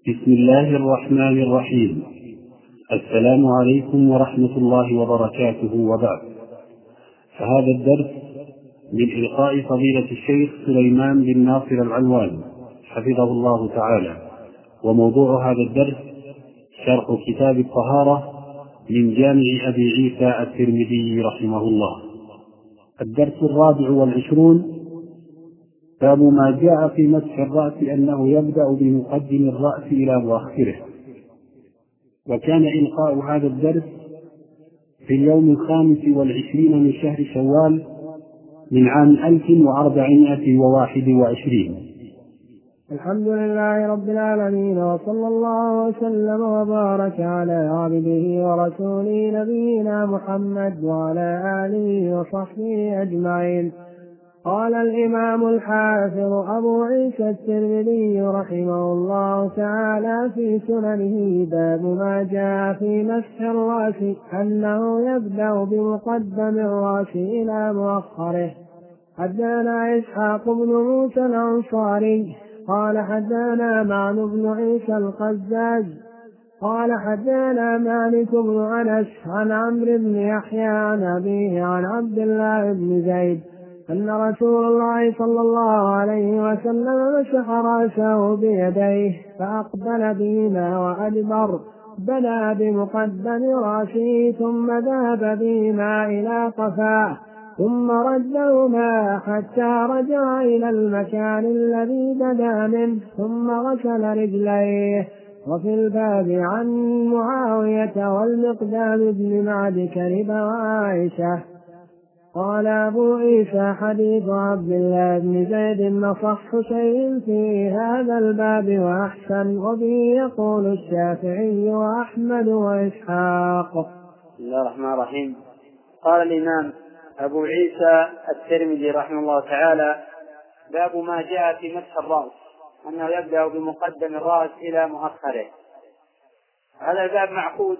بسم الله الرحمن الرحيم. السلام عليكم ورحمة الله وبركاته، وبعد. فهذا الدرس من إلقاء فضيلة الشيخ سليمان بن ناصر العلواني حفظه الله تعالى، وموضوع هذا الدرس شرح كتاب الطهارة من جامع أبي عيسى الترمذي رحمه الله. الدرس 24، باب ما جاء في مسح الرأس أنه يبدأ بمقدم الرأس إلى مؤخره. وكان إلقاء هذا الدرس في اليوم 25 من شهر شوال من عام 1421. الحمد لله رب العالمين، وصلى الله وسلم وبارك على عبده ورسوله نبينا محمد وعلى آله وصحبه أجمعين. قال الإمام الحافظ أبو عيسى الترمذي رحمه الله تعالى في سننه: باب ما جاء في مسح الرأس أنه يبدأ بمقدم الرأس إلى مؤخره. حدثنا إسحاق بن موسى الأنصاري قال حدثنا معن بن عيسى القزاز قال حدثنا مالك بن أنس عن عمرو بن يحيى عن أبيه عن عبد الله بن زيد أن رسول الله صلى الله عليه وسلم مسح رأسه بيديه فأقبل بهما وأدبر، بدا بمقدم رأسه ثم ذهب بهما إلى قفاه ثم ردهما حتى رجع إلى المكان الذي بدا منه ثم غسل رجليه. وفي الباب عن معاوية والمقدام بن معد كرب وعائشة. قال أبو عيسى: حديث عبد الله بن زيد أصح شيء في هذا الباب وأحسن، وبه يقول الشافعي وأحمد وإسحاق. بسم الله الرحمن الرحيم. قال الإمام أبو عيسى الترمذي رحمه الله تعالى: باب ما جاء في مسح الرأس أنه يبدأ بمقدم الرأس إلى مؤخره. هذا الباب معقود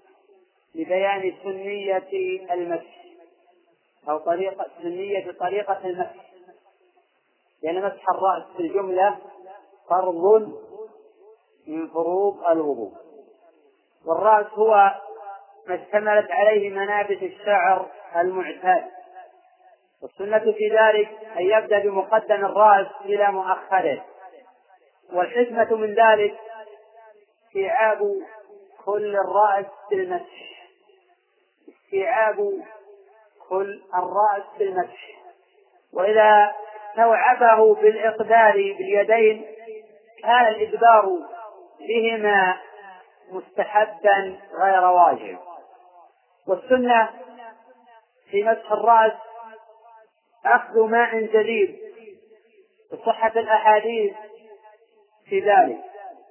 لبيان سنية المسح أو سنية طريقة المسح، لأن مسح الرأس في الجملة فرض من فروض الوضوء، والرأس هو ما اشتملت عليه منابت الشعر المعتاد، والسنة في ذلك أن يبدأ بمقدم الرأس إلى مؤخره. والحكمة من ذلك استيعاب كل الرأس بالمسح، وإذا استوعبه بالإقدار باليدين كان الإدبار بهما مستحبا غير واجب. والسنة في مسح الرأس أخذ ماء جديد بصحة الأحاديث في ذلك،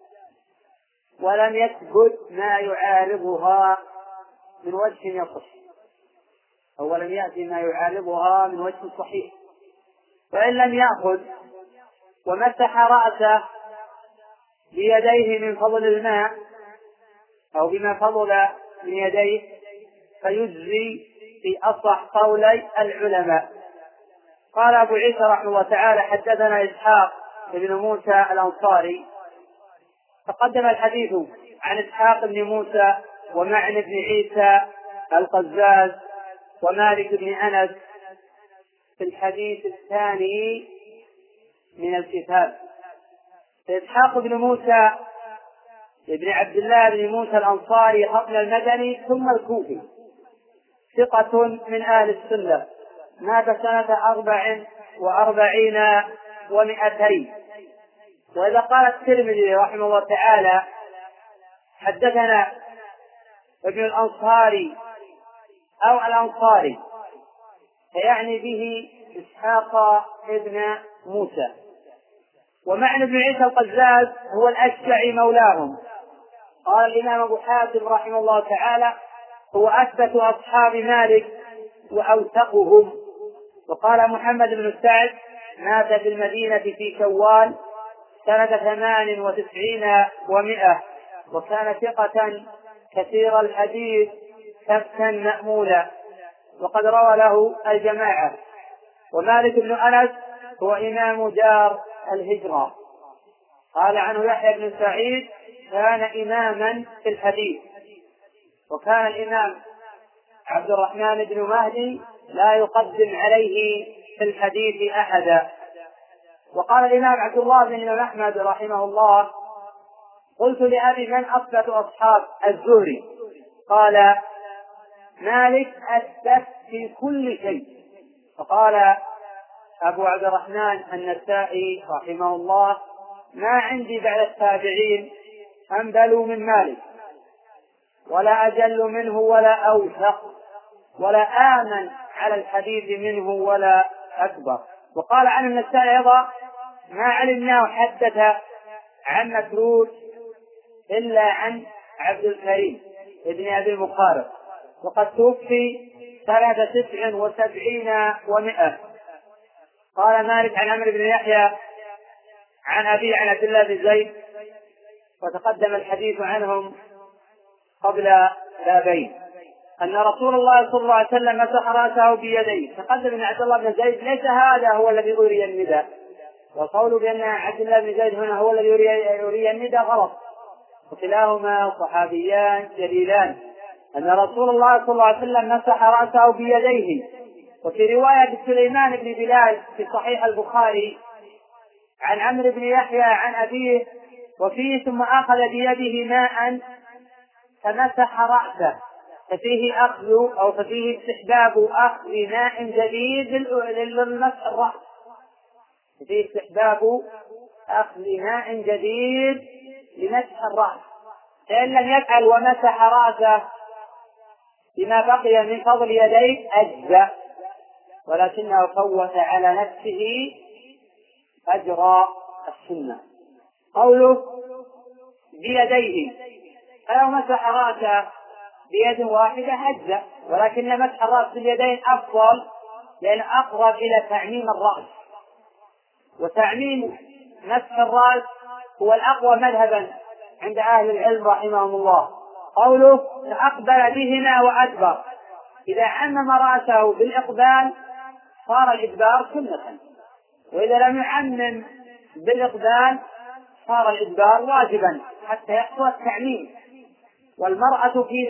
ولم يثبت ما يعارضها من وجه يصح، أو لم يأتي ما يعارضها من وجه صحيح. وإن لم يأخذ ومسح رأسه بيديه من فضل الماء أو بما فضل من يديه فيجزي في أصح قولي العلماء. قال أبو عيسى رحمه الله تعالى: حدثنا إسحاق بن موسى الأنصاري. تقدم الحديث عن إسحاق بن موسى ومعن بن عيسى القزاز ومالك بن أنس في الحديث الثاني من الكتاب. إسحاق بن موسى ابن عبد الله بن موسى الأنصاري قبل المدني ثم الكوفي، ثقة من أهل السنة، مات سنة 44 و200. وإذا قال الترمذي رحمه الله تعالى: حدثنا ابن الأنصاري أو الأنصاري، فيعني به إسحاق ابن موسى. ومعنى ابن عيسى القزاز هو الأشجعي مولاهم. قال الإمام أبو حاتم رحمه الله تعالى: هو أثبت أصحاب مالك وأوثقهم. وقال محمد بن سعد: مات في المدينة في شوال سنة 98 و100، وكان ثقة كثير الحديث ثبتا مأمولا، وقد روى له الجماعة. ومالك بن أنس هو إمام دار الهجرة. قال عنه يحيى بن سعيد: كان إماما في الحديث، وكان الإمام عبد الرحمن بن مهدي لا يقدم عليه في الحديث أحدا. وقال الإمام عبد الله بن الإمام أحمد رحمه الله: قلت لأبي: من أثبت أصحاب الزهري؟ قال: مالك أثبت في كل شيء. فقال أبو عبد الرحمن النسائي رحمه الله: ما عندي بعد التابعين أنبل من مالك، ولا أجل منه ولا أوثق، ولا آمن على الحديث منه ولا أكبر. وقال عن النسائي أيضا: ما علمناه حدث عن متروك إلا عن عبد الكريم ابن أبي المخارق، وقد توفي سنة 79 و100. قال مالك عن عمرو بن يحيى عن أبي عن عبد الله بن زيد، وتقدم الحديث عنهم قبل بابين، أن رسول الله صلى الله عليه وسلم مسح رأسه بيديه. تقدم أن عبد الله بن زيد ليس هذا هو الذي أري النداء، وقول بأن عبد الله بن زيد هنا هو الذي أري النداء غلط، وكلاهما صحابيان جليلان. أن رسول الله صلى الله عليه وسلم مسح رأسه بيديه. وفي رواية سليمان بن بلال في صحيح البخاري عن عمرو بن يحيى عن أبيه وفيه: ثم أخذ بيده ماء فمسح رأسه، ففيه استحباب أخذ ماء جديد للمسح الرأس، ففيه استحباب أخذ ماء جديد لمسح الرأس، فإن لم يفعل ومسح رأسه بما بقي من فضل يديه أجزأ، ولكنه فوت على نفسه أجر السنة. قوله بيديه، فلو مسح رأسه بيد واحدة أجزأ، ولكن مسح الرأس باليدين أفضل، لأن أقرب إلى تعميم الرأس، وتعميم مسح الرأس هو الأقوى مذهبا عند أهل العلم رحمهم الله. قوله فأقبل بهما وأدبر، إذا عمم رأسه بالإقبال صار الإدبار سنة، وإذا لم يعمم بالإقبال صار الإدبار واجبا حتى يحصل التعميم. والمرأة في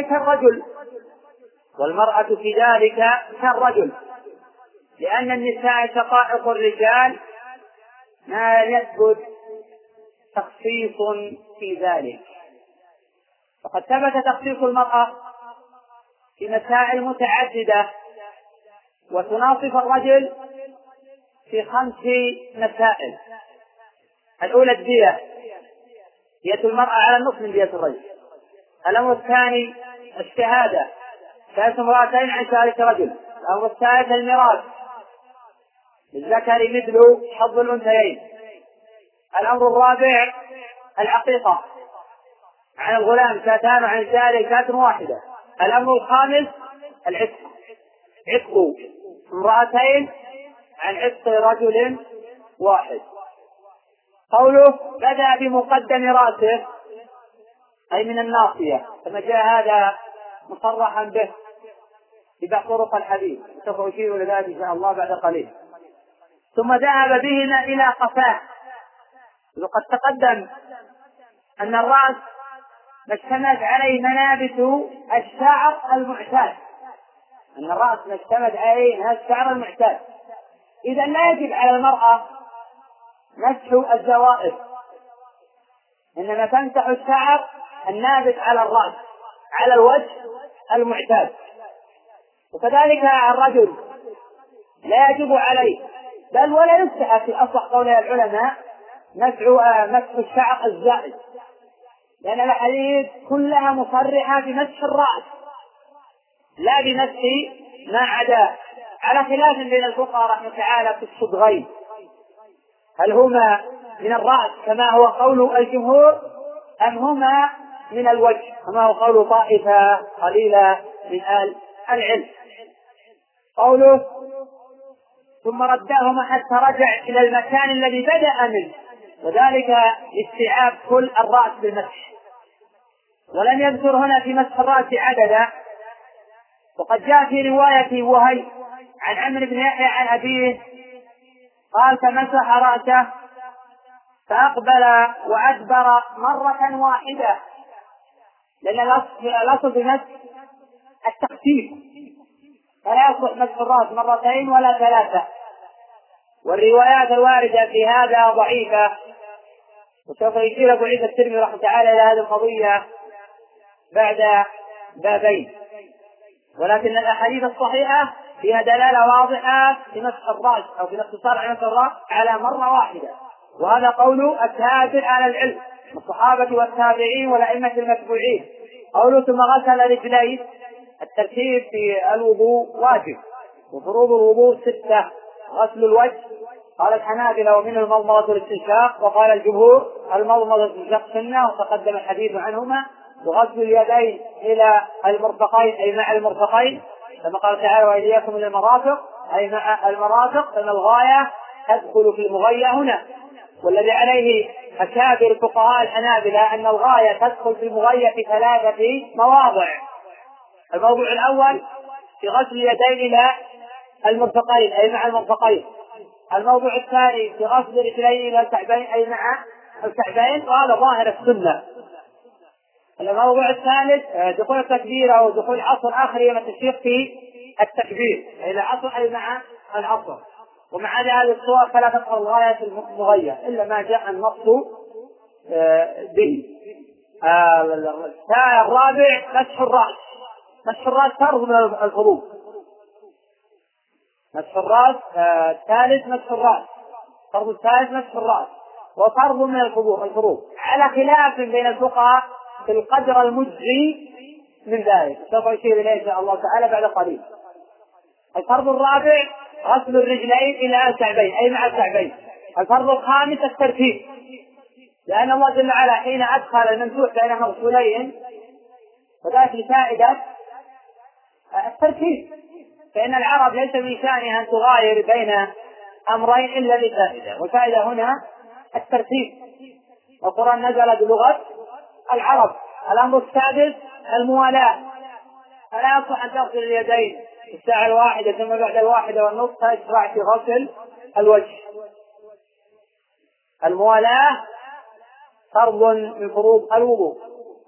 ذلك كالرجل، لأن النساء شقائق الرجال، ما يثبت تخصيص في ذلك. فقد ثبت تخصيص المرأة في مسائل متعددة، وتناصف الرجل في 5 مسائل. الأولى الدية، دية المرأة على النصف من دية الرجل. الأمر الثاني الشهادة، 3 امرأتين عن شهادة رجل. الأمر الثالث الميراث، للذكر مثل حظ الأنثيين. الأمر الرابع العقيقة، عن الغلام 2 وعن الجارية 2 واحدة. الأمر الخامس العتق، عتق امرأتين عن عتق رجل واحد. قوله بدأ بمقدم رأسه أي من الناصية، كما جاء هذا مصرحا به في بعض طرق الحديث، سوف أشير إلى ذلك إن شاء الله بعد قليل. ثم ذهب بهما إلى قفاه. وقد تقدم أن الرأس ما اشتملت عليه منابت الشعر المعتاد، إذا لا يجب على المرأة مسح الزوائد، إنما تمسح الشعر النابت على الرأس على الوجه المعتاد. وكذلك الرجل لا يجب عليه، بل ولا يستحب في أصح قول العلماء مسح الشعر الزائد، لأن الحديث كلها مصرحة بمسح الرأس لا بمسح ما عداه، على خلاف بين الفقهاء رحمه الله تعالى في الصدغين، هل هما من الرأس كما هو قول الجمهور أم هما من الوجه كما هو قول طائفة قليلة من أهل العلم. قوله ثم ردهما حتى رجع إلى المكان الذي بدأ منه، وذلك لاستيعاب كل الرأس بالمسح، ولم يذكر هنا في مسح الرأس عددا. وقد جاء في رواية وهي عن عمرو بن يحيى عن أبيه قال فمسح رأسه فأقبل وأدبر مرة واحدة، لأن الأصل في مسح التخفيف، فلا يصح مسح الرأس مرتين ولا ثلاثة. والروايات الواردة في هذا ضعيفة، وسوف يشير أبو عيسى الترمذي رحمه تعالى إلى هذه القضية بعد بابين. ولكن الأحاديث الصحيحة فيها دلالة واضحة في مسح الرأس أو في الاقتصار على مسح الرأس على مرة واحدة، وهذا قول الكابر على العلم من الصحابة والتابعين والأئمة المتبوعين. قوله ثم غسل رجليه، الترتيب في الوضوء واجب، وفروض الوضوء 6: غسل الوجه، قال الحنابلة ومنه المضمضة والاستنشاق، وقال الجمهور المضمضة والاستنشاق سنة وتقدم الحديث عنهما، وغسل اليدين إلى المرفقين أي مع المرفقين، كما قال تعالى وإيديكم إلى المرافق أي مع المرافق، فإن الغاية تدخل في المغاية هنا. والذي عليه أكابر فقهاء الحنابلة أن الغاية تدخل في المغاية في 3 مواضع. الموضوع الأول في غسل اليدين إلى المرفقين أي مع المرفقين. الموضوع الثاني في غسل الرجلين إلى الكعبين أي مع الكعبين، وهذا ظاهر السنة. الموضوع الثالث دخول التكبير أو دخول عصر آخر يوم التشريق في التكبير إلى عصر أي مع العصر. ومع هذه الصور فلا تدخل الغاية في المغية إلا ما جاء النص به. الرابع مسح الرأس. مسح الرأس فرض من الفروض. مسح الرأس الثالث مسح الرأس، فرض الثالث مسح الرأس، وفرض من الفروض على خلاف بين الفقهاء في القدر المجزي من ذلك، سوف يشير إليه إن شاء الله تعالى بعد قليل. الفرض الرابع غسل الرجلين إلى الكعبين أي مع الكعبين. الفرض الخامس الترتيب، لأن الله جل وعلا حين أدخل الممسوح بين مغسولين وذلك لفائدة الترتيب، فإن العرب ليس من شأنها أن تغاير بين أمرين إلا لفائدة، والفائدة هنا الترتيب. القرآن نزل بلغة العرب. الأمر السادس الموالاة، فلا يصح أن تغسل اليدين في الساعة الواحدة ثم بعد 1:30 تشرع في غسل الوجه. الموالاة فرض من فروض الوضوء،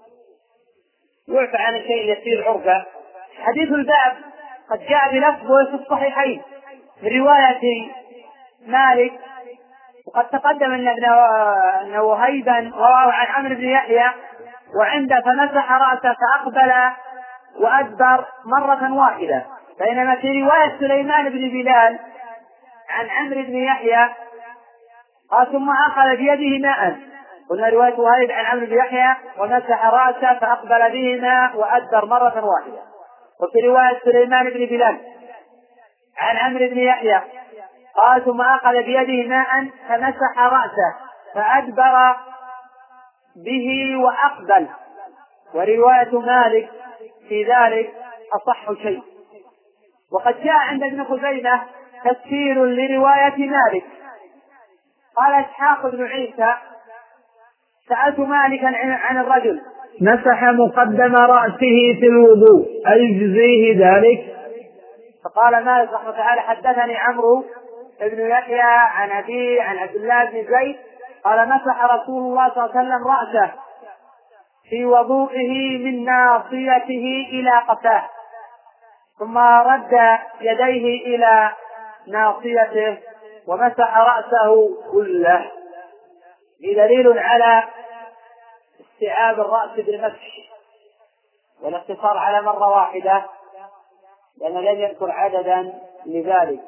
يعفى عن الشيء اليسير عرفا. حديث الباب قد جاء بلفظه في الصحيحين من رواية مالك، وقد تقدم أن وهيبا رواه عن عمرو بن يحيى وعنده فمسح رأسه فأقبل وأدبر مرة واحدة. بينما في رواية سليمان بن بلال عن عمرو بن يحيى قال ثم أخذ بيده ماء. قلنا رواية وهيب عن عمرو بن يحيى ومسح رأسه فأقبل بهما وأدبر مرة واحدة. وفي رواية سليمان بن بلال عن عمرو بن يحيى قال ثم أخذ بيده ماء فمسح رأسه فأدبر به وأقبل. ورواية مالك في ذلك أصح شيء. وقد جاء عند ابن خزيمة تفسير لرواية مالك. قال إسحاق بن عيسى سألت مالكا عن الرجل مسح مقدم رأسه في الوضوء أيجزيه ذلك؟ فقال مالك رحمه الله تعالى حدثني عمرو بن يحيى عن أبيه عن عبد الله بن زيد قال مسح رسول الله صلى الله عليه وسلم رأسه في وضوئه من ناصيته إلى قفاه ثم رد يديه إلى ناصيته ومسح رأسه كله. دليل على استيعاب الرأس بالمسح والاقتصار على مرة واحدة، لأنه لم يذكر عددا لذلك.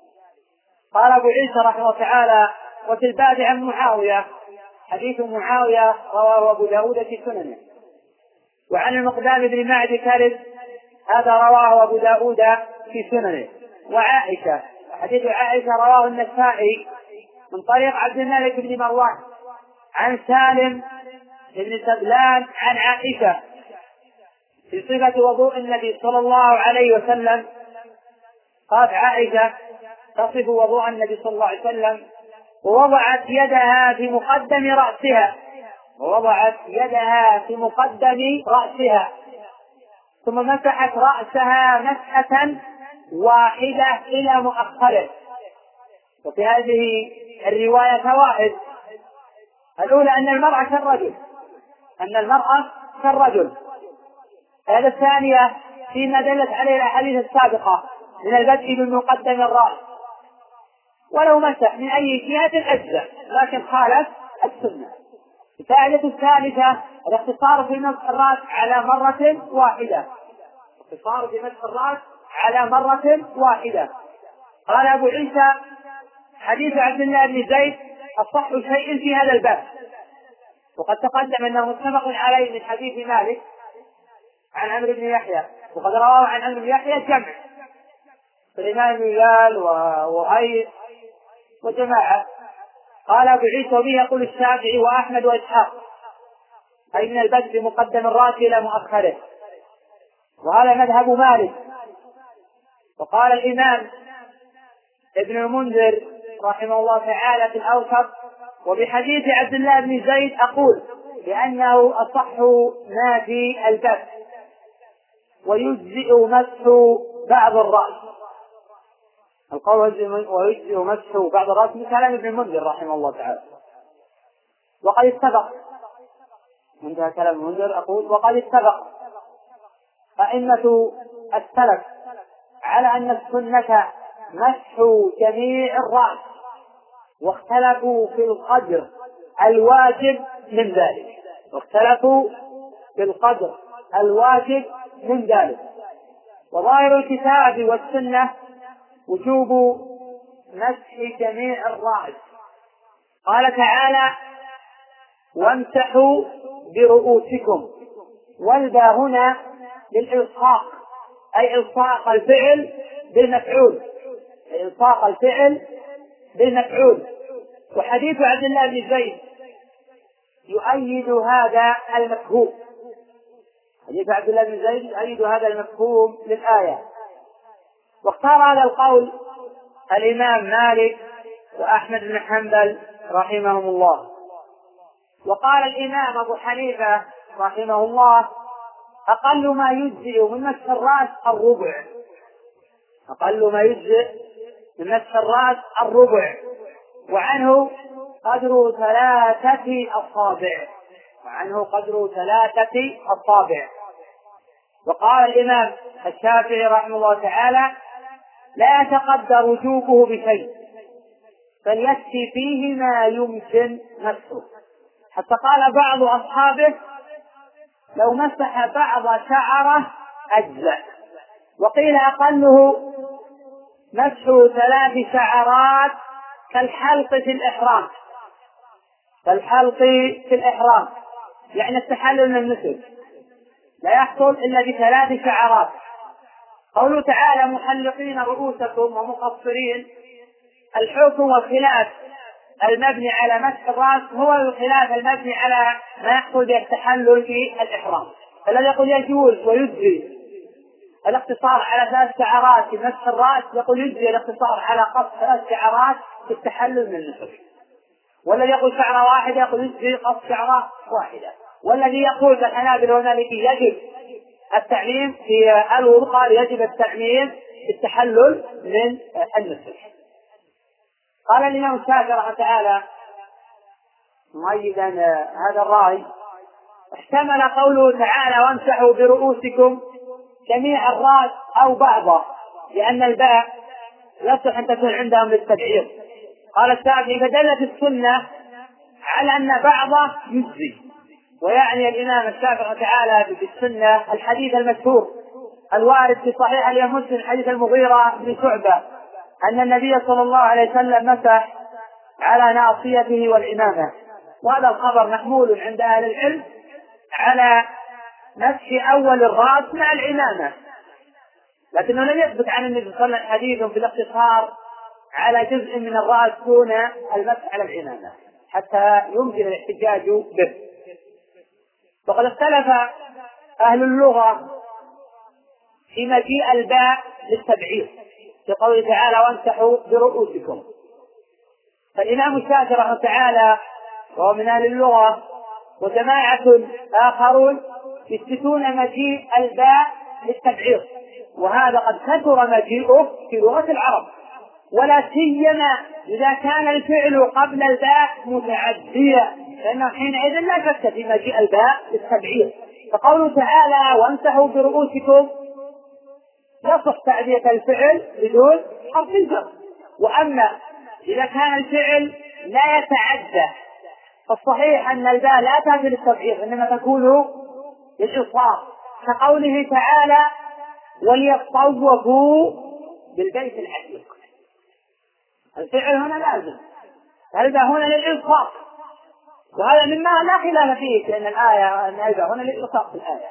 قال أبو عيسى رحمه الله تعالى وفي الباب عن معاوية، حديث معاوية رواه أبو داود في سننه. وعن المقدام بن معد كرب هذا رواه أبو داود في سننه. وعائشة، حديث عائشة رواه النسائي من طريق عبد الملك بن مروان عن سالم بن سبلان عن عائشة في صفة وضوء النبي صلى الله عليه وسلم. قالت عائشة تصف وضوء النبي صلى الله عليه وسلم ووضعت يدها في مقدم رأسها ثم مسحت رأسها مسحة واحدة إلى مؤخره. وفي هذه الرواية فوائد. الأولى أن المرأة كالرجل. هذا الثانية فيما دلت عليه الأحاديث السابقة من البدء بالمقدم الرأس، ولو مسح من أي جهة أجزاء لكن خالف السنة. الفائدة الثالثة الاختصار في مسح الرأس على مرة واحدة. قال أبو عيسى حديث عبد الله بن زيد أصح شيء في هذا الباب، وقد تقدم أنه متفق عليه من حديث مالك عن عمرو بن يحيى، وقد رواه عن عمرو بن يحيى جمع سليمان بن هلال وهيث وجماعة. قال أبو عيسى وبه يقول الشافعي وأحمد وإسحاق، أي من البدء بمقدم الرأس إلى مؤخره، وهذا مذهب مالك. وقال الإمام ابن المنذر رحمه الله تعالى في الأوسط وبحديث عبد الله بن زيد أقول لأنه أصح ما في البدء ويجزئ مسح بعض الرأس. القول ويجزئ مسح بعض الرأس من كلام ابن المنذر رحمه الله تعالى. وقد اتفق، منتهى كلام ابن المنذر، أقول وقد اتفق أئمة السلف على أن السنة مسح جميع الرأس، واختلفوا في القدر الواجب من ذلك. وظاهر الكتاب والسنة وجوب مسح جميع الرأس. قال تعالى وامسحوا برؤوسكم، والباء هنا للإلصاق، أي إلصاق الفعل بالمفعول. وحديث عبد الله بن زيد يؤيد هذا المفهوم للآية. واختار هذا القول الإمام مالك وأحمد بن حنبل رحمهم الله. وقال الإمام أبو حنيفة رحمه الله أقل ما يجزئ من مسح الربع، وعنه قدر 3 أصابع. وقال الإمام الشافعي رحمه الله تعالى لا يتقدر وجوبه بشيء، فليكفي فيه ما يمكن مسحه، حتى قال بعض أصحابه لو مسح بعض شعره أجزأ. وقيل أقله مسح 3 شعرات كالحلق في الإحرام، يعني التحلل من النسك لا يحصل إلا ب3 شعرات. قوله تعالى محلقين رؤوسكم ومقصرين، الحكم والخلاف المبني على مسح الرأس هو الخلاف المبني على ما يحصل بالتحلل في الإحرام. فالذي يقول يجوز ويجزي الاقتصار على 3 شعرات في مسح الرأس يقول يجزي الاقتصار على قص 3 شعرات في التحلل من النسك، والذي يقول شعرة واحدة يقول يجزي قص شعرة واحدة، والذي يقول بالحنابلة والمالكي يجب التعميم في الوضوء يجب التعميم في التحلل من النسك. قال الإمام الشافعي رحمه تعالى مؤيدا هذا الرأي احتمل قوله تعالى وامسحوا برؤوسكم جميع الرأس أو بعضه، لأن الباء يصح أن تكون عندهم للتبعير. قال الشافعي فدلت السنة على أن بعضه يجزي، ويعني الإمام الشافعي تعالى بالسنة الحديث المشهور الوارد في صحيح الإمام مسلم حديث المغيرة بن شعبة أن النبي صلى الله عليه وسلم مسح على ناصيته والعمامة، وهذا الخبر محمول عند أهل العلم على مسح أول الرأس مع العمامة، لكنه لم يثبت عن النبي صلى الله عليه وسلم حديث في الاقتصار على جزء من الرأس دون المسح على العمامة حتى يمكن الاحتجاج به. وقد اختلف أهل اللغة في مجيء الباء للتبعير في قوله تعالى وامسحوا برؤوسكم. فالإمام الشافعي رحمه تعالى وهو من أهل اللغة وجماعة آخرون يثبتون مجيء الباء للتبعير، وهذا قد كثر مجيئه في لغة العرب، ولا سيما إذا كان الفعل قبل الباء متعديا لأنه حينئذ لا شك في مجيء الباء للتبعيض. فقوله تعالى وامسحوا برؤوسكم يصح تعدية الفعل بدون حرف الجر. وأما إذا كان الفعل لا يتعدى فالصحيح أن الباء لا تأتي للتبعيض إنما تكون للإصرار، كقوله تعالى وليطوفوا بالبيت العتيق. الفعل هنا لازم، الباء هنا للإصرار، وهذا مما لا خلاف فيه لأن الباء هنا للإصرار في الآية.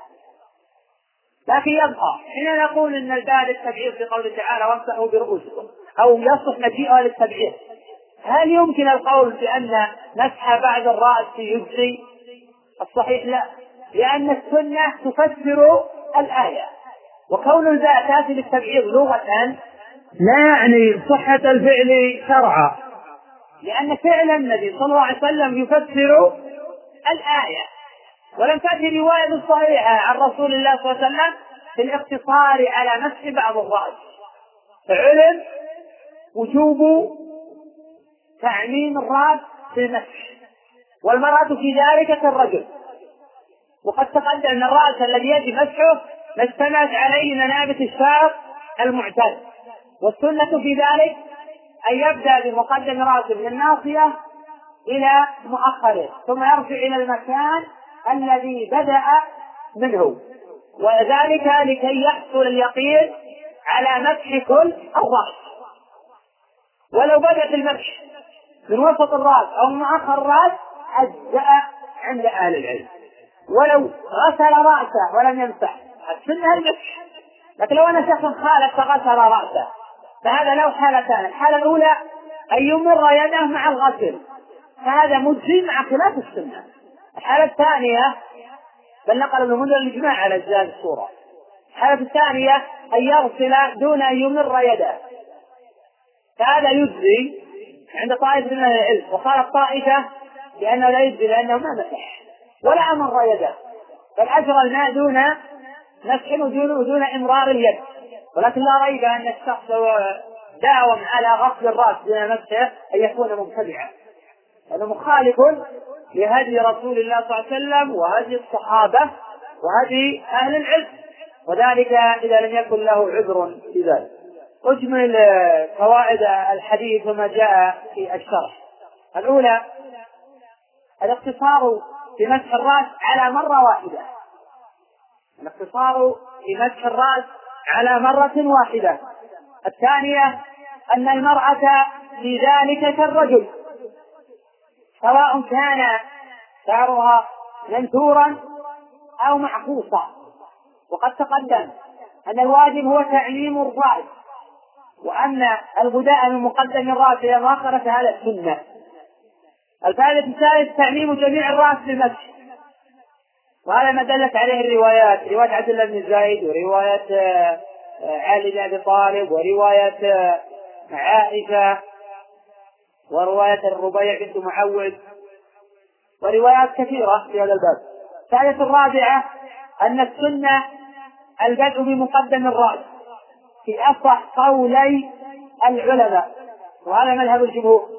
لكن يبقى حين نقول ان الباء للتبعيض في قوله تعالى وامسحوا برؤوسكم او يصح مجيئها للتبعيض، هل يمكن القول بان مسح بعد الراس يجزي؟ الصحيح لا، لان السنه تفسر الايه، وكون الباء تاتي للتبعيض لغه لا يعني صحه الفعل شرعا، لان فعل النبي صلى الله عليه وسلم يفسر الايه، ولم تأتي رواية صحيحة عن رسول الله صلى الله عليه وسلم في الاقتصار على مسح بعض الرأس، فعلم وجوب تعميم الرأس في المسح، والمرأة في ذلك كالرجل. وقد تقدم أن الرأس الذي يجب مسحه ما اجتمعت عليه منابت الشعر المعتاد، والسنة في ذلك أن يبدأ بمقدم رأسه من الناصية إلى مؤخره ثم يرجع إلى المكان الذي بدأ منه، وذلك لكي يحصل اليقين على مسح كل الرأس. ولو بدأت المسح من وسط الرأس أو من مؤخر الرأس أجزأ عند أهل العلم. ولو غسل رأسه ولم يمسح السنة المسح، لكن لو أنا شخص خالف فغسل رأسه فهذا له حالتان: الحالة الأولى أن يمر يده مع الغسل فهذا مجزي مع خلاف السنة. الحالة الثانية بل نقل ابن منذر الإجماع على أجزاء الصورة. الحالة الثانية أن يغسل دون أن يمر يده فهذا يجزي عند طائفة من العلم، وقالت طائفة لأنه لا يجزي لأنه ما مسح ولا أمر يده، بل أجرى الماء دون مسح ودون إمرار اليد. ولكن لا ريب أن الشخص داوم على غسل الرأس دون مسحه أن يكون مبتدعا، هذا مخالف لهدي رسول الله صلى الله عليه وسلم وهدي الصحابة وهدي أهل العلم، وذلك إذا لم يكن له عذر في ذلك. أجمل فوائد الحديث وما جاء في الشرح: الأولى الاقتصار في مسح الرأس على مرة واحدة، الاقتصار في مسح الرأس على مرة واحدة. الثانية أن المرأة في ذلك كالرجل سواء كان شعرها منثورا أو معقوصا، وقد تقدم أن الواجب هو تعميم الرأس، وأن البداء من مقدم الرأس إلى مؤخرة هذا السنة. الفائدة الثالثة تعميم جميع الرأس بالمسح، وهذا ما دلت عليه الروايات: رواية عبد الله بن زيد، ورواية علي بن أبي طالب، ورواية عائشة، ورواية الربيع بنت معوذ، وروايات كثيرة في هذا الباب. الفائدة الرابعة أن السنة البدء بمقدم الرأس في أصح قولي العلماء، وهذا مذهب الجمهور،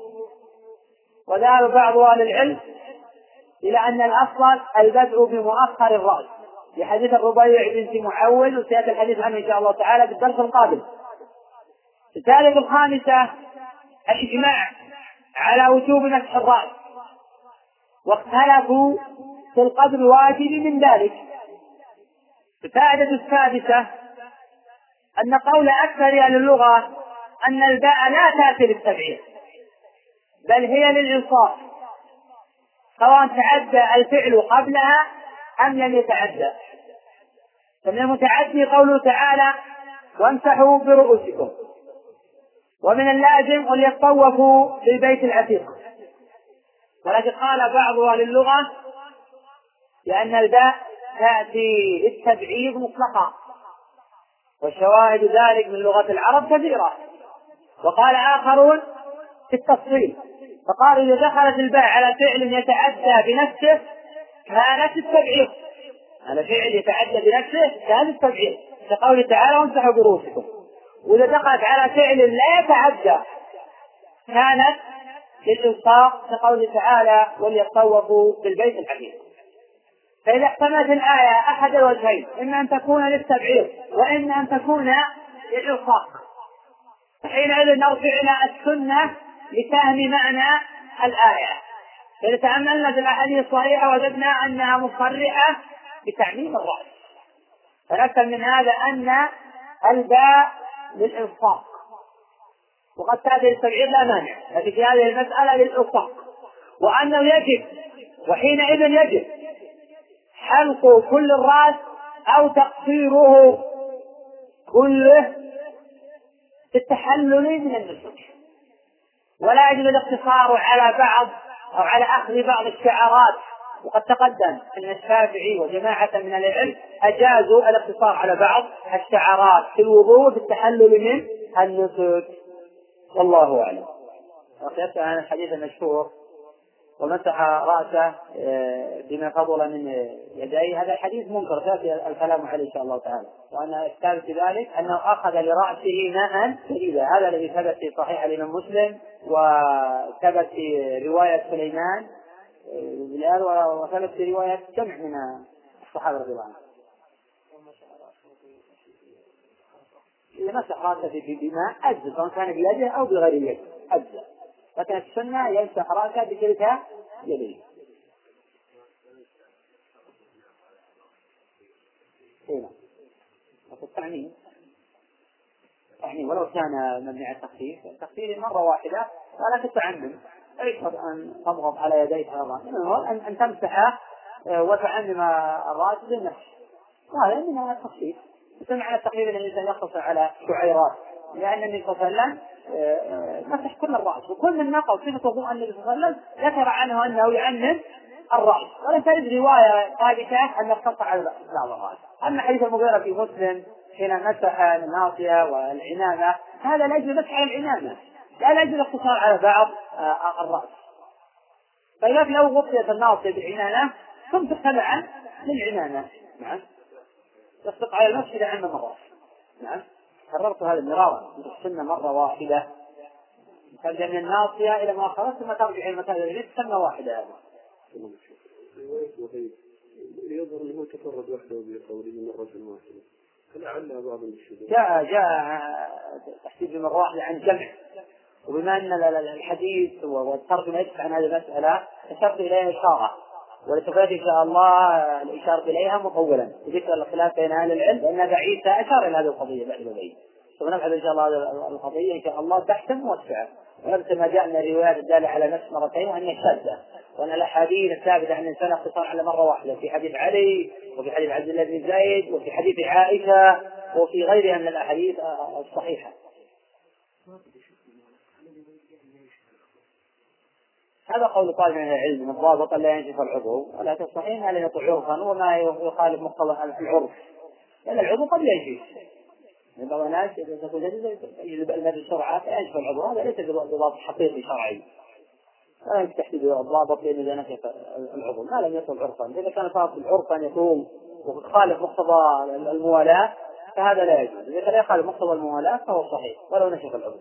وذهب بعض أهل العلم إلى أن الأفضل البدء بمؤخر الرأس لحديث الربيع بنت معوذ، وسيأتي الحديث عنه إن شاء الله تعالى بالدرس القادم. الثالثة الخامسة الإجماع على وجوب مسح الرأس، واختلفوا في القدر الواجب من ذلك. الفائدة السادسة أن قول أكثر أهل اللغة أن الباء لا تأتي للتبعيض بل هي للإنصاف سواء تعدى الفعل قبلها أم لم يتعدى. فمن المتعدي قوله تعالى وامسحوا برؤوسكم، ومن اللازم وليطوفوا بالبيت العتيق. ولكن قال بعض أهل اللغة لأن الباء تأتي للتبعيض مطلقا، وشواهد ذلك من لغة العرب كثيرة. وقال آخرون في التفصيل، فقالوا إذا دخلت الباء على فعل يتعدى بنفسه كانت التبعيض، على فعل يتعدى بنفسه كانت التبعيض، كقوله تعالى وامسحوا برؤوسكم. وإذا دخلت على فعل لا يتعدى كانت للإلصاق كقوله تعالى وليطوفوا بالبيت العتيق. فإذا احتملت الآية أحد الوجهين، إما أن تكون للتبعيض وإما أن تكون للإلصاق، حينئذ نرجع إلى السنة لفهم معنى الآية. فإذا تأملنا في الأحاديث الصحيحة وجدنا أنها مصرحة بتعميم الرأس، فنفهم من هذا أن الباء للإلصاق، وقد تأتي للتبعيض لا مانع، لكن في هذه المسألة للإلصاق، وأنه يجب وحينئذ يجب حلق كل الرأس أو تقصيره كله في التحلل من النسك، ولا يجب الاقتصار على بعض أو على أخذ بعض الشعرات. وقد تقدم أن الشافعي وجماعة من العلم أجازوا الاقتصار على بعض الشعرات في الوضوء في التحلل من النسك، والله أعلم. وقيت عن الحديث المشهور ومسح رأسه بما فضل من يديه، هذا الحديث منكر سيأتي الكلام عليه إن شاء الله تعالى، وأن الثالث في ذلك أنه أخذ لرأسه ماء سديدا، هذا الذي ثبت في صحيح الإمام مسلم وثبت في رواية سليمان وثبت في رواية جمع من الصحابة رضي الله عنهم. إذا مسح رأسه بماء أجزء، سواء كان بيده أو بغير يده أجزء، لكن السنة يمسح رأسه بكلتا يديه. هنا التعميم ولو كان ممنوع التخفيف مرة واحدة ولا تتعمم، ليس أن تضغط على يديك أيضا، أن تمسح وتعمم الرأس بالنفس، وهذا من التخفيف. معنى التخفيف أن الإنسان يقتصر على شعيرات، لأن النبي صلى الله عليه وسلم مسح كل الرأس، وكل من نقل صفة وضوء النبي صلى الله عليه وسلم ذكر عنه أنه يعمم الرأس، ولم ترد رواية ثابتة أن يقتصر على بعض الرأس. أما حديث المغيرة في مسلم حين مسح الناصية والعنانة، هذا لأجل مسح العنانة لا لأجل الاقتصار على بعض الرأس. فإذا لو غطيت الناصية بالعنانة ثم تتبعا للعنانة، نعم، تصدق على المسح إذا عمم الرأس. نعم، كررت هذا مرارا، السنة مرة واحدة، تبدأ من الناصية إلى مؤخرة ثم ترجع إلى المكان الذي سنة واحدة. هذا يظهر أنه تفرد وحده بقوله مرة واحدة، فلعل بعض الشيء جاء تحديد مرة واحدة عن جمع، وبما أن الحديث والترجمة يدفع عن هذه المسألة أشرت إليها إشارة، ولتفات إن شاء الله الإشارة إليها مطولا وذكر الخلاف بين أهل العلم، لأن أبا عيسى أشار إلى هذه القضية بعد ذلك، ونبحث إن شاء الله هذه القضية إن شاء الله بحثا موسعا، ونبحث ما جاء من الروايات الدالة على نفس مرتين وأن شاذة، وأن الأحاديث الثابتة عن الإنسان اختصار على مرة واحدة في حديث علي وفي حديث عبد الله بن زيد وفي حديث عائشة وفي غيرها من الأحاديث الصحيحة. هذا قول طالب من العلم من الضابط لا ينشف العضو ولا تصحيح ما لا يطع عرفا وما يخالف مقتضى العرف، لأن العضو قد ينشف، بعض الناس تقول يجب المد بسرعة فينشف العضو، هذا ليس بضابط حقيقي شرعي، لا تحديد الضابط لأن إذا نشف العضو ما لم يطل عرفا، إذا كان فاصل عرفا يطول وخالف مقتضى الموالاة فهذا لا يجوز، إذا كان يخالف مقتضى الموالاة فهو صحيح ولو نشف العضو.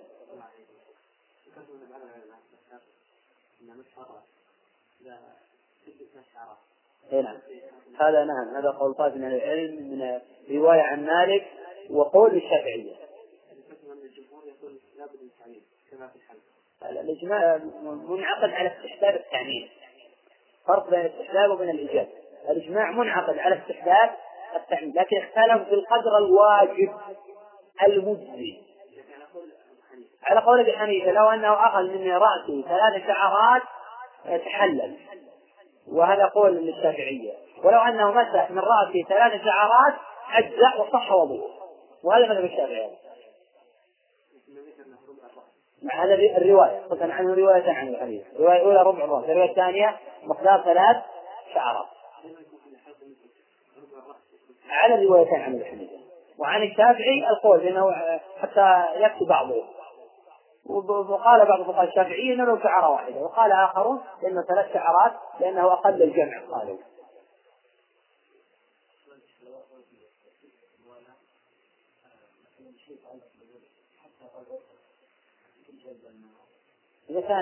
هنا هذا نعم، هذا قول طائف من العلم من رواية عن مالك وقول الشافعية. الإجماع منعقد على استحباب التعميم، فرق بين الاستحباب وبين الإيجاب. الإجماع منعقد على استحباب التعميم، لكن اختلف في القدر الواجب المجزي. على قول أبي حنيفة لو أنه أخذ من رأسه 3 شعرات تحلل، وهذا قول للشافعية، ولو أنه مسح من رأسه 3 شعرات أجزاء وصح وضوء، وهذا مذهب الشافعية. مع هذا الرواية قلت عنه رواية عن الحديث، الرواية الأولى ربع الرأس، الرواية الثانية مقدار 3 شعرات، على الروايتين عن الحديث. وعن الشافعي القول لأنه حتى يكفي بعضه، وقال بعض فقهاء الشافعية أنه له شعرة واحدة، وقال آخرون لأنه 3 شعرات لأنه أقل الجمع قالوا. إذا كان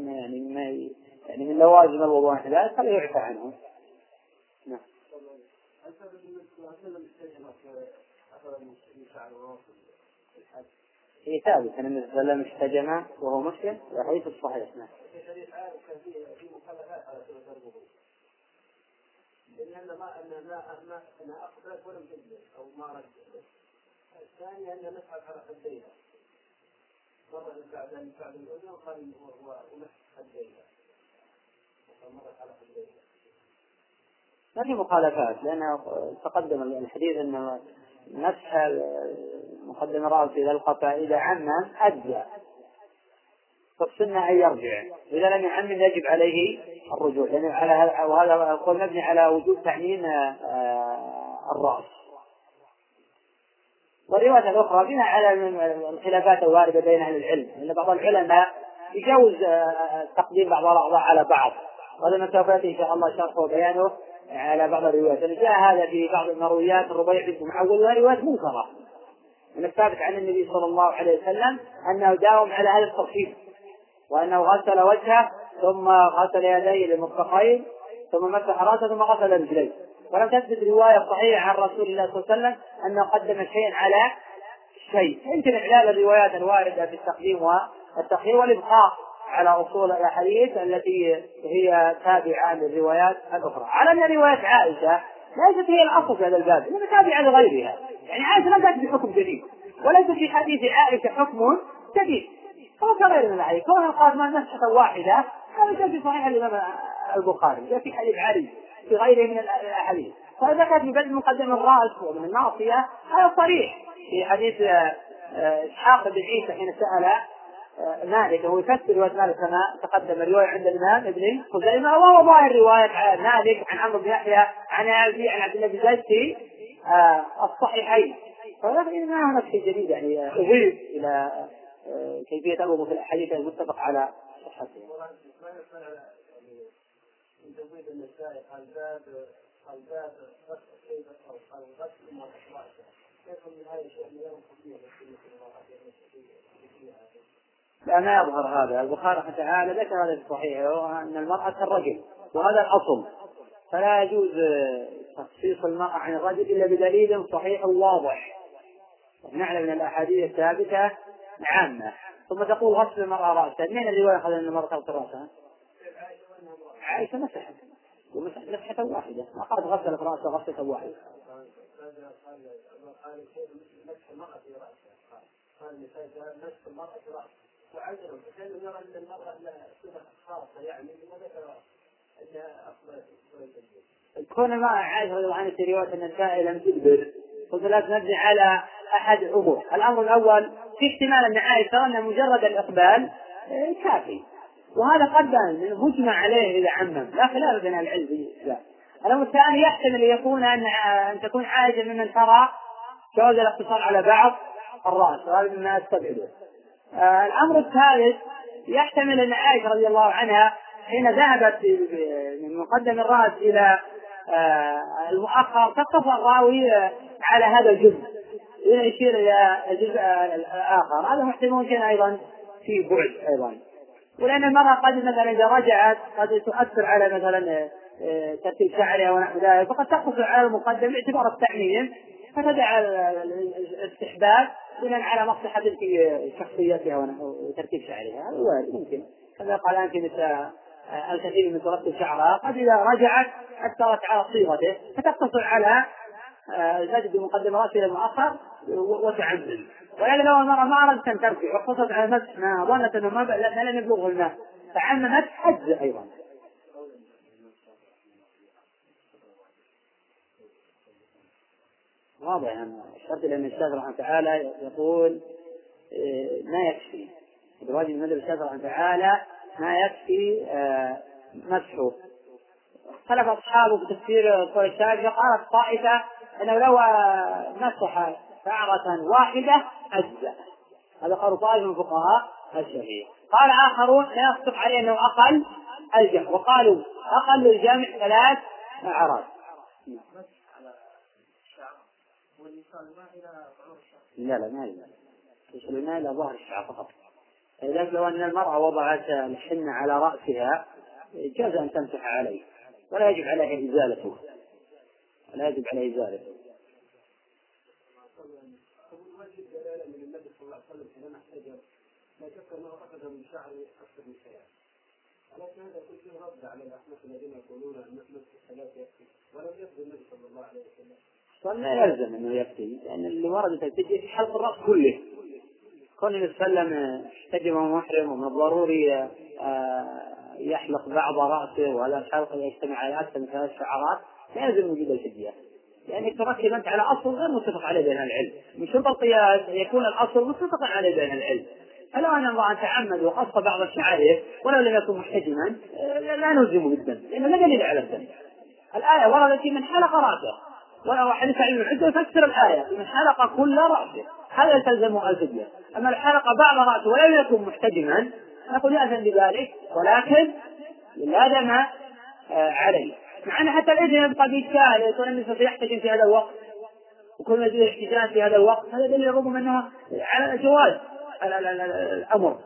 من لوازم الوضوء ذلك فلا يعفى عنه. نعم. هي ثابت أن النبي صلى الله عليه وسلم احتجم وهو مسلم وحديث الصحيح. نعم. لأن ما أقبل ولم تجلس أو ما رد. الثاني أن نفعل على خديها مرة بعد الأذن قال ومسح خديها مرة على خديها. ما في مخالفات لأنه تقدم الحديث أن مسح مقدم الرأس إذا القفا إذا عمم أجزى، فالسنة أن يرجع، إذا لم يعمم يجب عليه الرجوع، لأن وهذا يقول مبني على وجوب تعميم الرأس. والرواية الأخرى بناء على الخلافات الواردة بين أهل العلم، لأن بعض العلماء يجوز تقديم بعض الأعضاء على بعض، وهذا ما سوف يأتي إن شاء الله شرحه وبيانه على بعض الروايات. جاء هذا في بعض المرويات الربيع بنت معوذ وروايات منكرة من الثابت عن النبي صلى الله عليه وسلم أنه داوم على هذا الترتيب، وأنه غسل وجهه ثم غسل يديه للمرفقين ثم مسح رأسه ثم غسل رجليه، ولم تثبت رواية صحيحة عن رسول الله صلى الله عليه وسلم أنه قدم شيئا على شيء. يمكن إعلال الروايات الواردة في التقديم والتأخير والإبقاء على أصول الأحاديث التي هي تابعة للروايات الأخرى، على أن رواية عائشة ليست هي الأصل في هذا الباب، إنما تابعة لغيرها. يعني عائشة لم تأتي بحكم جديد، وليس في حديث عائشة حكم جديد، هو كغير من الحديث. كون القائل ما مسحة واحدة هذا جاء في صحيح الإمام البخاري، جاء في حديث علي في غيره من الأحاديث. فإذا كانت في بدء مقدم الرأس ومن الناصية هذا صريح في حديث إسحاق بن عيسى حين سأل مالك، وهو يفسر رواية مالك كما تقدم الرواية عند الإمام ابن خزيمة، وهو ظاهر رواية مالك عن عمرو بن يحيى عن أبي عن عبد الله بن زيد في الصحيحين. فلكن ما هناك شيء جديد يعني أضيف إلى كيفية الوضوء في الأحاديث المتفق على صحتها. لا ما يظهر هذا. البخاري تعالى ذكر هذا في صحيحه أن المرأة كالرجل، وهذا الأصل، فلا يجوز تخصيص المرأة عن الرجل إلا بدليل صحيح واضح. نعلم من الأحاديث الثابتة عامة. ثم تقول غسل المرأة رأسها، من الرواية قال أن المرأة تغسل رأسها؟ عائشة مسحت مسحة واحدة، ما قالت غسلت رأسها غسلة واحدة. كون ما عائشة رضي الله عنها في رواية النساء لم تدبر، قلت لازم نبني على أحد الأمور. الأمر الأول في احتمال أن عائشة أن مجرد الإقبال كافي، وهذا قد مجمع عليه إذا عمم، لا خلاف بين العلم في ذلك. الأمر الثاني يحتمل يكون أن تكون عائشة ممن ترى جواز الاقتصار على بعض الرأس، وهذا مما استبعده. الأمر الثالث يحتمل أن عائشة رضي الله عنها حين ذهبت من مقدم الرأس إلى المؤخر تقف الراوي على هذا الجزء يشير إلى الجزء الآخر، هذا محتمل كان أيضا في بعد أيضا. ولأن المرأة قد مثلا إذا رجعت قد تؤثر على مثلا ترتيب شعرها ونحو ذلك، فقد تقف على المقدم باعتبار التعميم، فتدع الاستحباب بناء على مصلحة في شخصيتها وترتيب شعرها. هذا وارد ممكن، كما قال أنت مثل الكثير من ترتب شعرها قد إذا رجعت أثرت على صيغته فتقتصر على زاد بمقدم رأسه إلى المؤخر وتعمم. ولكن لو المرأة ما أردت أن ترجع واقتصرت على مسح ما ظنت أنه ما لم يبلغه الماء فعممت حج أيضا. واضح أن الشرط لأن الشافعي رحمه الله تعالى يقول ما يكفي الواجب من المذهب الشافعي رحمه الله تعالى ما يكفي مسحه. خلف أصحابه بتفسير قول الشافعي، قالت طائفة أنه لو مسح شعرة واحدة أجزأ، هذا قول طائفة من فقهاء الشافعي. قال آخرون لا يصدق عليه أنه أقل الجمع، وقالوا أقل الجمع 3 أعراض. لا ما يصل إلى ظهر الشعر فقط، لذلك لو أن المرأة وضعت الحنة على رأسها جاز أن تمسح عليه ولا يجب عليها إزالته، ولا يجب عليه إزالته. وجد دلالة من النبي صلى الله عليه وسلم حينما احتجر لا شك أنه أخذ من شعره أكثر من شيء، ولكن هذا كله رد على الأحناف الذين يقولون أن نفس الصلاة يكفي، ولم يكفي النبي صلى الله عليه وسلم. لا يلزم أنه يكفي، لأن اللي ورد تجي في حلق الرأس كله. كون النبي صلى الله عليه وسلم احتجم ومحرم ومن الضروري يحلق بعض رأسه ولا الحلق يجتمع على أكثر من 3 شعرات، لا يلزم وجود الفدية، يعني تركب أنت على أصل غير متفق عليه بين العلم. من شرط القياس يكون الأصل متفقا عليه بين العلم. فلو أن الله تعمد وقص بعض الشعائر ولو لم يكن محتجما لا نلزمه بالذنب، لأنه لا دليل على الذنب. الآية وردت من حلق رأسه، ولو حديث عن العدة يفسر الآية من حلق كل رأسه، هذا تلزمه الفدية. أما الحلق بعض رأسه ولم يكن محتجما نقول يأذن بذلك، ولكن لا دم عليه. مع أن حتى الإذن يبقى بإشكال، يكون النساء يحتجم في هذا الوقت وكل مزيد احتجاج في هذا الوقت، هذا دليل رغم أنه على جواز الأمر.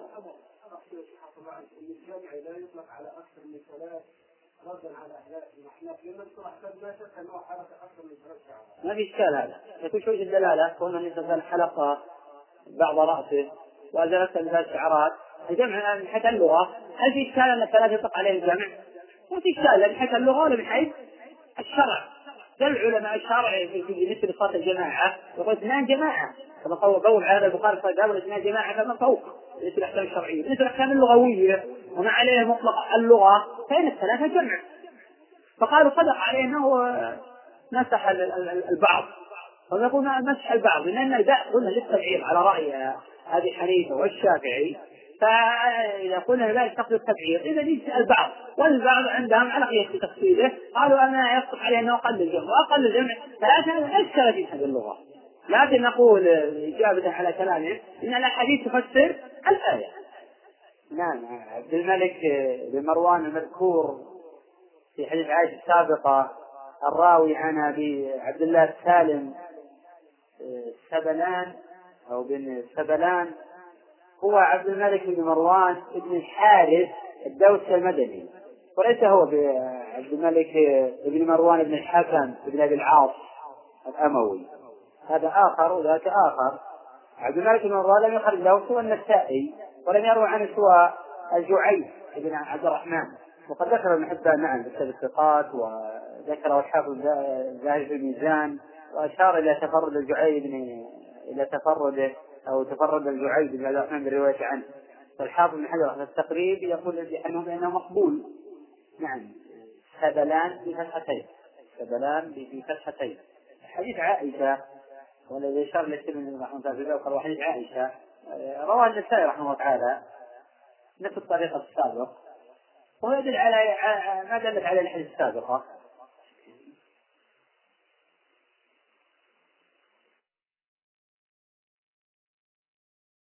الجامع لا يطلق على أكثر من 3 ردا على الأحناف، لمن صرح ما شك أنه حرك أكثر من 3 شعرات. ما في إشكال هذا، يكون شوية الدلالة كون النساء حلق بعض رأسه وأزالت من 3 شعرات. الجمع من حيث اللغة هل في إشكال أن 3 يطلق عليه الجمع؟ ما في إشكال، لا من حيث اللغة ولا من حيث الشرع. العلماء الشرع في مثل صلاة الجماعة يقول 2 جماعة، كما قول على البخاري قال 2 جماعة فما فوق، مثل الأحكام الشرعية مثل الأحكام اللغوية وما عليه مطلق اللغة، فإن 3 جمع. فقالوا صدق عليه أنه مسح البعض، ونقول مسح البعض لأن قلنا للتبعير على رأي أبي حنيفة والشافعي، فإذا قلنا لا يستقبل التبعير إذا يجزئ البعض، والبعض عندهم على قياس تفصيله قالوا أنا يصدق عليه أنه أقل الجمع وأقل الجمع، فهذا أشكال في هذه اللغة. لكن نقول إجابة على كلامه إن الأحاديث تفسر الآية. نعم، عبد الملك بن مروان المذكور في حديث عائشة السابقة الراوي عن أبي عبد الله السالم سبلان أو بن سبلان هو عبد الملك بن مروان بن الحارث الدوسي المدني، وليس هو عبد الملك بن مروان بن الحكم بن أبي العاص الأموي، هذا آخر وذاك آخر. عبد الملك بن مروان لم يخرج له سوى النسائي، ولم يروي عنه سوى الجعيد بن عبد الرحمن، وقد ذكر ابن حبان نعم في الثقات، وذكر الحافظ الذهبي في الميزان، وأشار إلى تفرد الجعيد إلى تفرده أو تفرد الجعيد بن عبد الرحمن بالرواية عنه. والحافظ بن حجر في التقريب يقول بأنه مقبول. نعم، سبلان بفتحتين، سبلان بفتحتين. حديث عائشة والذي أشار للترمذي رحمه الله في ذلك حديث عائشة رواه النسائي رحمه الله تعالى نفس الطريقة السابقة، ويدل على ما دلت عليه الحديث السابقة،